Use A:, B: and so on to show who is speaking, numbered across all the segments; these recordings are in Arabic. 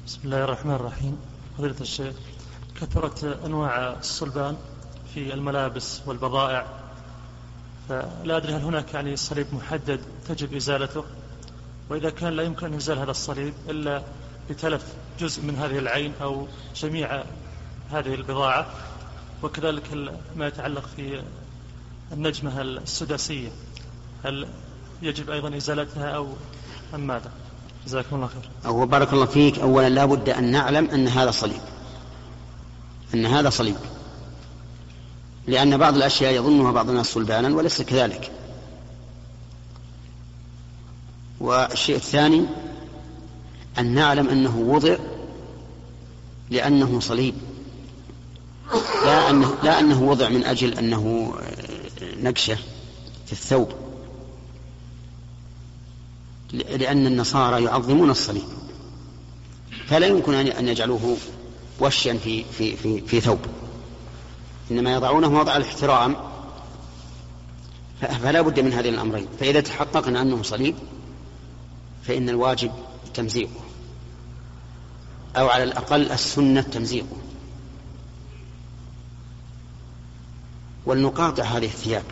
A: بسم الله الرحمن الرحيم. فضيلة الشيخ، كثرت أنواع الصلبان في الملابس والبضائع، فلا أدري هل هناك صليب محدد تجب إزالته، وإذا كان لا يمكن أن يزال هذا الصليب إلا بتلف جزء من هذه العين أو جميع هذه البضاعة، وكذلك ما يتعلق في النجمة السداسية، هل يجب أيضا إزالتها أو أم ماذا؟ جزاكم الله خير.
B: أو بارك الله فيك. أولا لا بد أن نعلم أن هذا صليب، لأن بعض الأشياء يظنها بعض الناس صلبانا وليس كذلك. والشيء الثاني أن نعلم أنه وضع لأنه صليب، لا أنه وضع من أجل أنه نقشة في الثوب، لأن النصارى يعظمون الصليب، فلا يمكن أن يجعلوه وشيا في ثوب، إنما يضعونه وضع الاحترام، فلا بد من هذين الأمرين. فإذا تحققنا أنه صليب فإن الواجب تمزيقه، أو على الأقل السنة تمزيقه، ولنقاطع هذه الثياب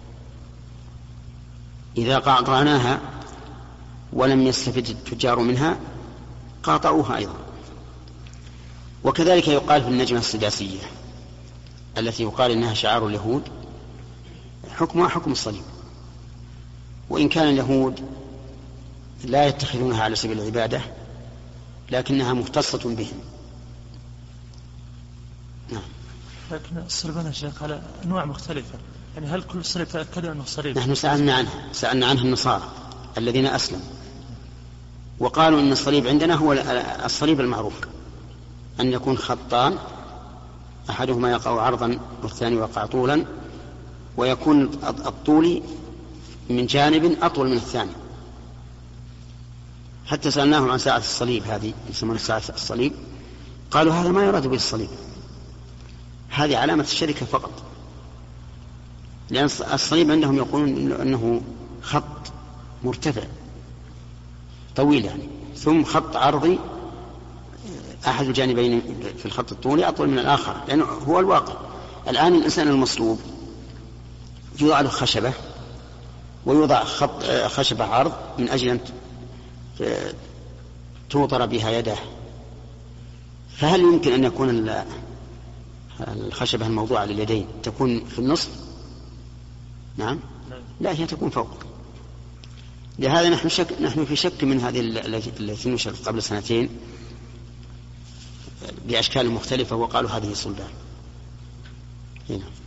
B: إذا قاطعناها ولم يستفد التجار منها قاطعوها أيضا. وكذلك يقال في النجمة السداسية التي يقال إنها شعار اليهود، حكمها حكم الصليب، وإن كان اليهود لا يتخذونها على سبيل العبادة لكنها مختصة بهم. نعم.
A: لكن الصليبان يا شيخ على أنواع مختلفة، هل كل صليب تأكدوا أنه صليب؟
B: نحن سألنا عنها النصارى الذين أسلموا وقالوا إن الصليب عندنا هو الصليب المعروف، أن يكون خطان أحدهما يقع عرضا والثاني يقع طولا، ويكون الطول من جانب أطول من الثاني. حتى سألناهم عن ساعة الصليب، هذه يسمون ساعة الصليب، قالوا هذا ما يراد به الصليب، هذه علامة الشركة فقط، لأن الصليب عندهم يقولون أنه خط مرتفع طويل ثم خط عرضي أحد الجانبين في الخط الطولي أطول من الآخر، لأنه هو الواقع. الآن الإنسان المصلوب يوضع له خشبة ويوضع خشبة عرض من أجل أن توطر بها يده، فهل يمكن أن يكون الخشبة الموضوعة لليدين تكون في النصف؟ نعم، لا، هي تكون فوق. لهذا نحن في شك من هذه التي نشرت قبل 2 بأشكال مختلفة وقالوا هذه صلبان. هنا